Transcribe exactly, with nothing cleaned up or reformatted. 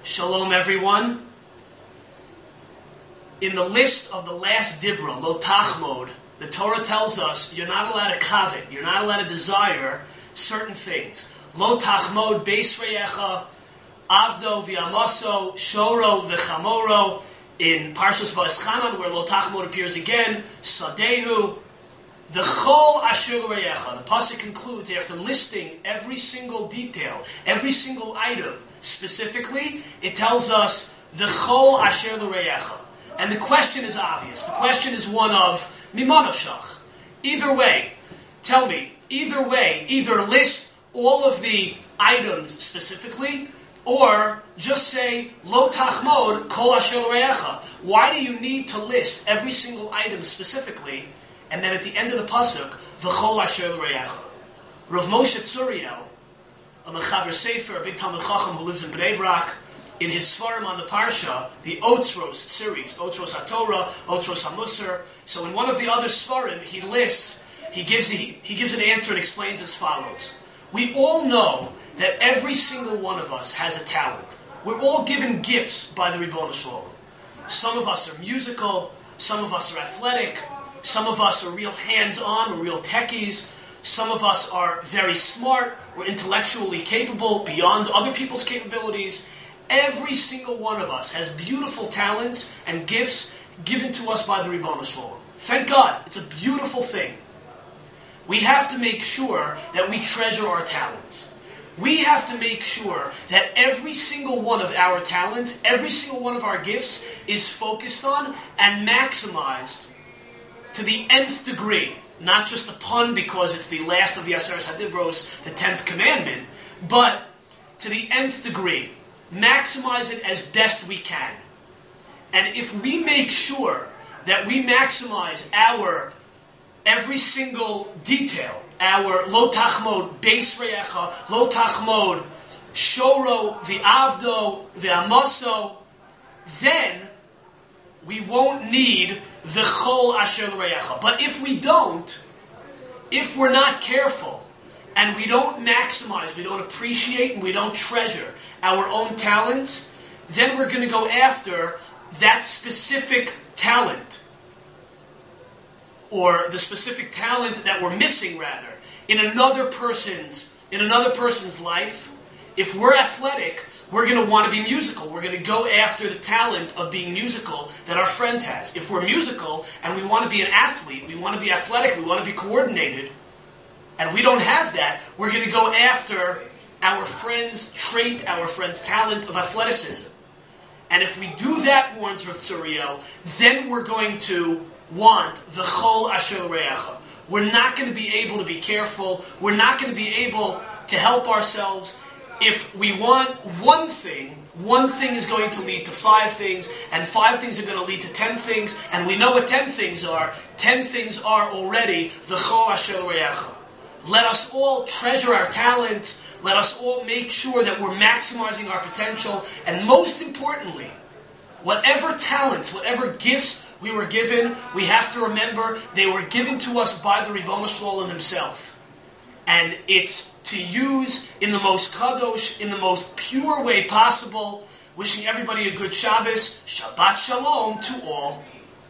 Shalom, everyone. In the list of the last Dibra, Lo Tachmod, the Torah tells us you're not allowed to covet, you're not allowed to desire certain things. Lo Tachmod, Beis Reyecha, Avdo v'Amaso, Shoro v'Chamoro, in Parshas Va'eschanan, where Lo Tachmod appears again, Sadehu, the Chol Asher Reyecha. The pasuk concludes after listing every single detail, every single item specifically. It tells us the Chol Asher Reyecha, and the question is obvious. The question is one of Mimanavshach. Either way, tell me. Either way, either list all of the items specifically, or just say Lo Tachmod Kol Asher Reyecha. Why do you need to list every single item specifically? And then at the end of the pasuk, V'chol asher l'reyecha. Rav Moshe Tzuriel, a Mechaber Sefer, a big Talmud Chacham who lives in Bnei Brak, in his Svarim on the Parsha, the Otzros series, Otzros HaTorah, Otzros HaMusar. So in one of the other Svarim, he lists, he gives he, he gives an answer and explains as follows. We all know that every single one of us has a talent. We're all given gifts by the Ribbono Shel Olam. Some of us are musical, some of us are athletic, some of us are real hands-on, we're real techies. Some of us are very smart, we're intellectually capable beyond other people's capabilities. Every single one of us has beautiful talents and gifts given to us by the Ribbono Shel Olam. Thank God, it's a beautiful thing. We have to make sure that we treasure our talents. We have to make sure that every single one of our talents, every single one of our gifts is focused on and maximized to the nth degree, not just a pun because it's the last of the Aseres HaDibros, the tenth commandment, but to the nth degree. Maximize it as best we can. And if we make sure that we maximize our every single detail, our Lo Tachmod Beis Reyecha, Lo Tachmod Shoro v'Avdo v'Amaso, then we won't need the Chol Asher L'Reyecha. But if we don't, if we're not careful, and we don't maximize, we don't appreciate, and we don't treasure our own talents, then we're going to go after that specific talent, or the specific talent that we're missing, rather, in another person's in another person's life. If we're athletic, we're going to want to be musical. We're going to go after the talent of being musical that our friend has. If we're musical and we want to be an athlete, we want to be athletic, we want to be coordinated, and we don't have that, we're going to go after our friend's trait, our friend's talent of athleticism. And if we do that, warns Rav Tzuriel, then we're going to want the Chol Asher Reyecha. We're not going to be able to be careful. We're not going to be able to help ourselves. If we want one thing, one thing is going to lead to five things, and five things are going to lead to ten things, and we know what ten things are. Ten things are already the Chol Asher Reyecha. Let us all treasure our talents. Let us all make sure that we're maximizing our potential. And most importantly, whatever talents, whatever gifts we were given, we have to remember they were given to us by the Ribbono Shel Olam himself. And it's to use in the most kadosh, in the most pure way possible. Wishing everybody a good Shabbos. Shabbat Shalom to all.